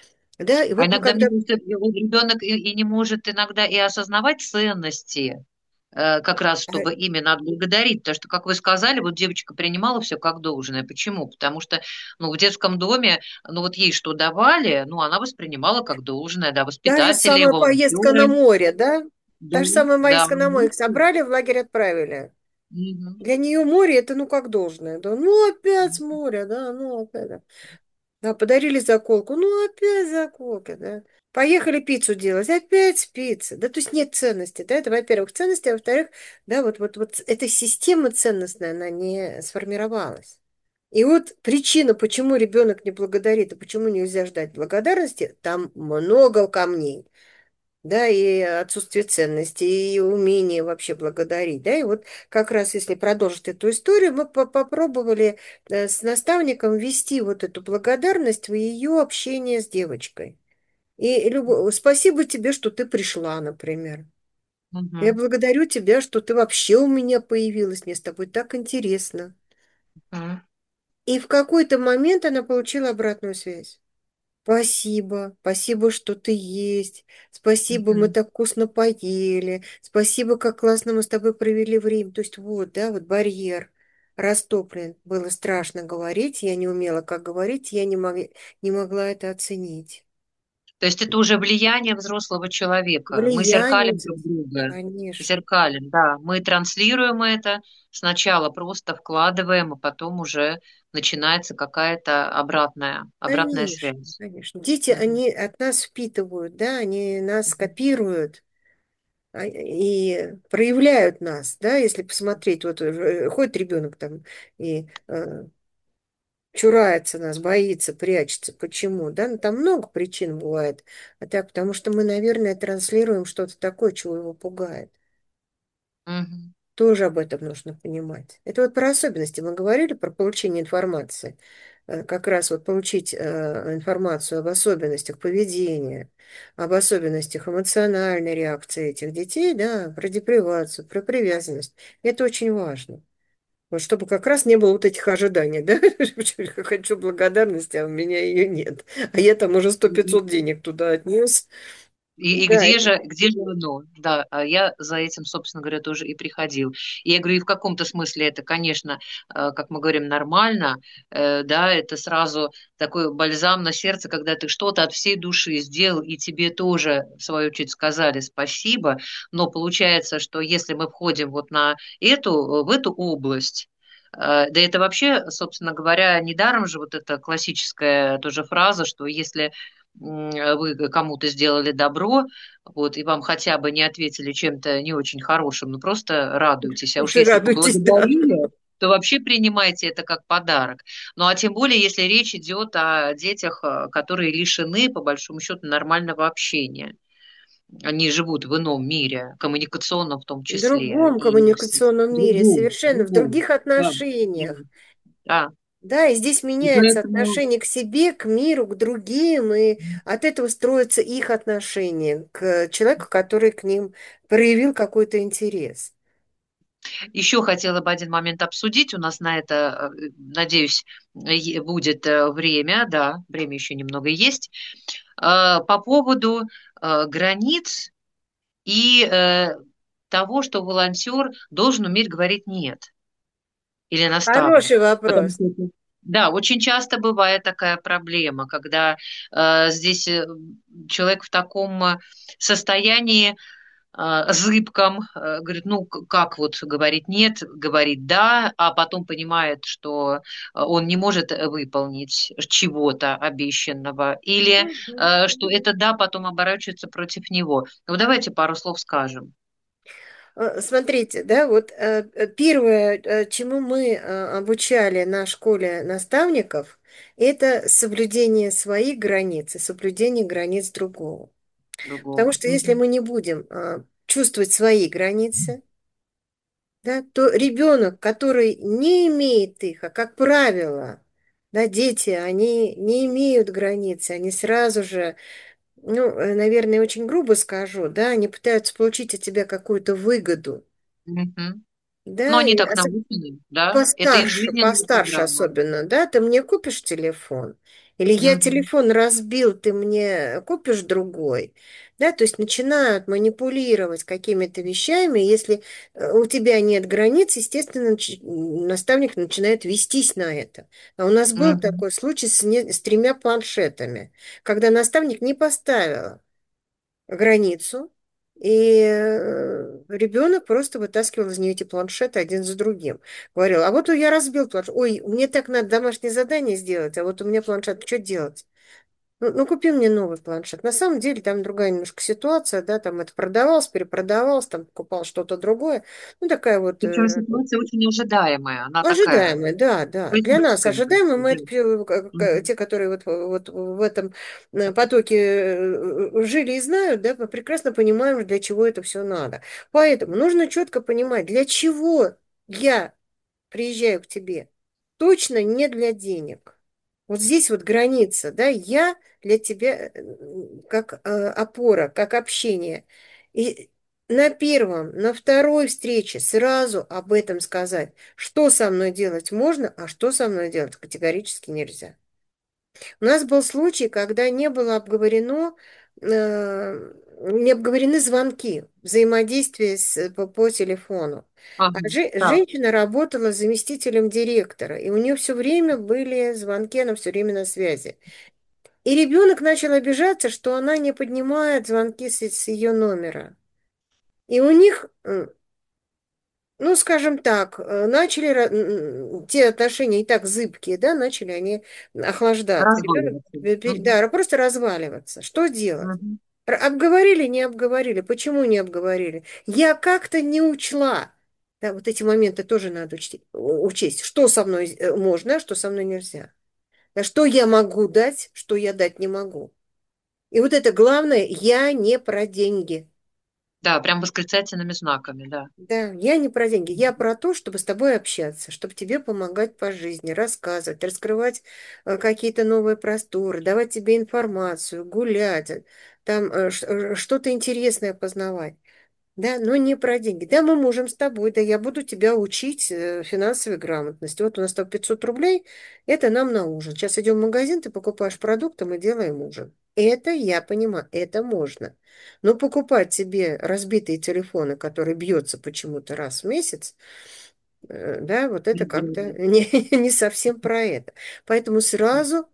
Да, и А вот мы иногда, мне когда... кажется, ребенок и, и не может иногда и осознавать ценности, э, как раз а, чтобы именно отблагодарить. Потому что, как вы сказали, вот девочка принимала все как должное. Почему? Потому что, ну, в детском доме, ну, вот ей что давали, ну, она воспринимала как должное, да, Та же воспитатели, самая поездка на волонтеры. море, да? Да, Та же самая да. поездка на море. Их собрали, в лагерь отправили. Мгм. Для нее море это ну как должное. Да, ну опять море, да, ну опять. Да, подарили заколку. Ну, опять заколка, да. Поехали пиццу делать. Опять пицца. Да, то есть нет ценности. Да, это, во-первых, ценности, а во-вторых, да, вот, вот, вот эта система ценностная, она не сформировалась. И вот причина, почему ребенок не благодарит, и почему нельзя ждать благодарности, там много камней. Да, и отсутствие ценности, и умение вообще благодарить, да, и вот как раз если продолжить эту историю, мы по- попробовали э, с наставником ввести вот эту благодарность в ее общение с девочкой. И любо- спасибо тебе, что ты пришла, например. Я Мгм. благодарю тебя, что ты вообще у меня появилась, мне с тобой так интересно. Мгм. И в какой-то момент она получила обратную связь. Спасибо, спасибо, что ты есть. Спасибо, мы Мгм. так вкусно поели. Спасибо, как классно мы с тобой провели время. То есть вот, да, вот барьер растоплен. Было страшно говорить, я не умела как говорить, я не мог, не могла это оценить. То есть это уже влияние взрослого человека. Мы Влияние зеркалим друг здесь, друга. конечно, Зеркалим, да. Мы транслируем это, сначала просто вкладываем, а потом уже начинается какая-то обратная, обратная конечно, связь. конечно. Дети, Мгм. они от нас впитывают, да, они нас копируют. а- и проявляют нас, да, если посмотреть, вот э, ходит ребенок там и э, чурается нас, боится, прячется. Почему? Да, ну, там много причин бывает. А так, потому что мы, наверное, транслируем что-то такое, чего его пугает. Мгм. Тоже об этом нужно понимать. Это вот про особенности. Мы говорили про получение информации. Э, Как раз вот получить э, информацию об особенностях поведения, об особенностях эмоциональной реакции этих детей, да, про депривацию, про привязанность. Это очень важно. Вот чтобы как раз не было вот этих ожиданий, да? Хочу благодарности, а у меня ее нет. А я там уже сто пятьсот денег туда отнес. И, и Да, где же, где же оно? Да, а я за этим, собственно говоря, тоже и приходил. И я говорю, и в каком-то смысле это, конечно, э, как мы говорим, нормально, э, да, это сразу такой бальзам на сердце, когда ты что-то от всей души сделал, и тебе тоже, в свою очередь, сказали спасибо, но получается, что если мы входим вот на эту, в эту область, э, да это вообще, собственно говоря, недаром же вот эта классическая тоже фраза, что если м, вы кому-то сделали добро, вот, и вам хотя бы не ответили чем-то не очень хорошим, ну просто радуйтесь. А уж уже если радуйтесь, да. поблагодарили, то вообще принимайте это как подарок. Ну а тем более, если речь идет о детях, э, которые лишены, по большому счету, нормального общения. Они живут в ином мире, коммуникационном в том В числе, другом и с- коммуникационном мире, другом, совершенно в другом, других да, да, отношениях. да. Да, и здесь И меняется поэтому отношение к себе, к миру, к другим, и от этого строится их отношение к человеку, который к ним проявил какой-то интерес. еще хотела бы один момент обсудить. У нас на это, э, надеюсь, е- будет э, время. Да, время еще немного есть. Э, По поводу э, границ и э, того, что волонтер должен уметь говорить «нет» или наставник. Хороший Потому вопрос. что это- да, очень часто бывает такая проблема, когда э, здесь э, человек в таком э, состоянии э, зыбком, э, говорит, ну к- как вот говорить нет, говорит да, а потом понимает, что э, он не может э, выполнить чего-то обещанного, или Мгм. э, что это да потом оборачивается против него. Ну давайте пару слов скажем. Э, Смотрите, да, вот э, э, первое, э, чему мы э, обучали на школе наставников, это соблюдение своих границ и соблюдение границ другого. Потому Другого. что если Мгм. мы не будем э, чувствовать свои границы, да, то ребенок, который не имеет их, а как правило, да, дети, они не имеют границы, они сразу же, ну, э, наверное, очень грубо скажу, да, они пытаются получить от тебя какую-то выгоду, Мгм. Ну, да, они и так осо- научены, да? Это их постарше, жизненная постарше программа. особенно, да, ты мне купишь телефон? Или я Мгм. телефон разбил, ты мне купишь другой? Да, то есть начинают манипулировать какими-то вещами. Если э, у тебя нет границ, естественно, нач- наставник начинает вестись на это. А у нас был Мгм. такой случай с, не- с тремя планшетами, когда наставник не поставил границу, и э, ребенок просто вытаскивал из нее эти планшеты один за другим. Говорил, а вот я разбил планшет. Ой, мне так надо домашнее задание сделать, а вот у меня планшет, что делать? Ну, ну, купи мне новый планшет. На самом деле там другая немножко ситуация, да, там это продавалось, перепродавалось, там покупал что-то другое. Ну, такая вот Причем э, ситуация очень ожидаемая. Она такая ожидаемое, да, да. Для нас производственная. ожидаемое, мы Да. это, пе- как- как- Мгм. те, которые вот, вот в этом э, потоке э, жили и знают, да, мы прекрасно понимаем, для чего это все надо. Поэтому нужно четко понимать, для чего я приезжаю к тебе. Точно не для денег. Вот здесь вот граница, да, я для тебя э, как э, опора, как общение. И на первом, на второй встрече сразу об этом сказать, что со мной делать можно, а что со мной делать категорически нельзя. У нас был случай, когда не было обговорено, э, не обговорены звонки, взаимодействие с- по, по телефону. А Ага. жи- Так. женщина работала заместителем директора, и у нее все время были звонки, она все время на связи. И ребенок начал обижаться, что она не поднимает звонки с, с ее номера. И у них м, ну, скажем так, э, начали ра- м, м, те отношения и так зыбкие, да, начали они охлаждаться. Ребенок, Разваливаться. пе- пе- Мгм. да, просто разваливаться. Что делать? Мгм. Р- Обговорили, не обговорили. Почему не обговорили? Я как-то не учла. Да, вот эти моменты тоже надо учти- у- учесть. Что со мной э, можно, а что со мной нельзя. Да, что я могу дать, что я дать не могу. И вот это главное, я не про деньги. Да, прям восклицательными знаками, да. Да, я не про деньги, я про то, чтобы с тобой общаться, чтобы тебе помогать по жизни, рассказывать, раскрывать э, какие-то новые просторы, давать тебе информацию, гулять, э, там э, ш- э, что-то интересное познавать. Да, но не про деньги. Да, мы можем с тобой, да, я буду тебя учить э, финансовой грамотности. Вот у нас там пятьсот рублей, это нам на ужин. Сейчас идем в магазин, ты покупаешь продукты, мы делаем ужин. Это я понимаю, это можно. Но покупать себе разбитые телефоны, которые бьются почему-то раз в месяц, э, да, вот это как-то Мгм. не, не совсем про это. Поэтому сразу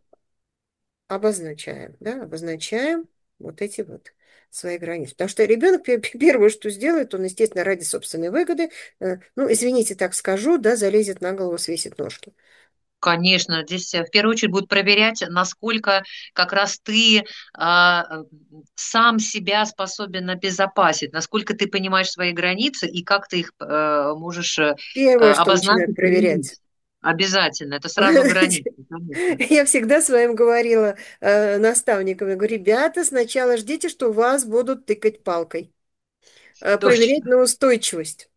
обозначаем, да, обозначаем вот эти вот свои границы. Потому что ребенок пе- пе- первое, что сделает, он, естественно, ради собственной выгоды, э, ну, извините, так скажу, да, залезет на голову, свесит ножки. Конечно, здесь э, в первую очередь будут проверять, насколько как раз ты а, э, сам себя способен обезопасить, насколько ты понимаешь свои границы и как ты их э, можешь э, Первое, что начинают обозначить, проверять. проявить. Обязательно, это сразу границы, конечно. Я всегда своим говорила э, наставникам, я говорю, ребята, сначала ждите, что вас будут тыкать палкой, э, проверять Точно. на устойчивость.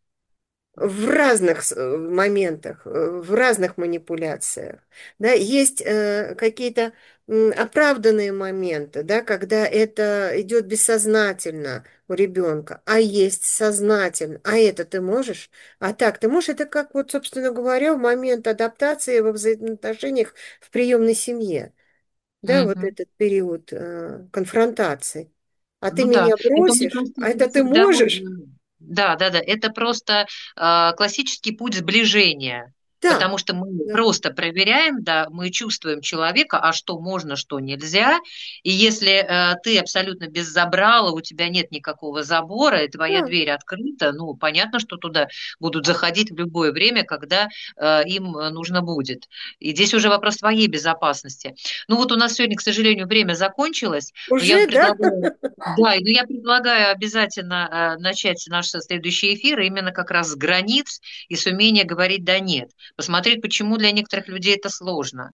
В разных с- э, моментах, э, в разных манипуляциях. Да, есть э, какие-то м, оправданные моменты, да, когда это идет бессознательно у ребенка, а есть сознательно. А это ты можешь? А так ты можешь? Это как вот, собственно говоря, в момент адаптации во взаимоотношениях в приемной семье. Да, вот Мгм. этот период э, конфронтации. А ты Ну да, меня это, мне бросишь, кажется, а это это ты всегда, можешь? м, Да, да, да, это просто а, классический путь сближения. Да, Потому что мы да, просто проверяем, да, мы чувствуем человека, а что можно, что нельзя. И если э, ты абсолютно без забрала, у тебя нет никакого забора, и твоя да. дверь открыта, ну, понятно, что туда будут заходить в любое время, когда э, им э, нужно будет. И здесь уже вопрос твоей безопасности. Ну, вот у нас сегодня, к сожалению, время закончилось, но я Уже, вот да? предлагаю да, и ну, я предлагаю обязательно э, начать наш следующий эфир именно как раз с границ и с умения говорить «да», «нет». Посмотреть, почему для некоторых людей это сложно.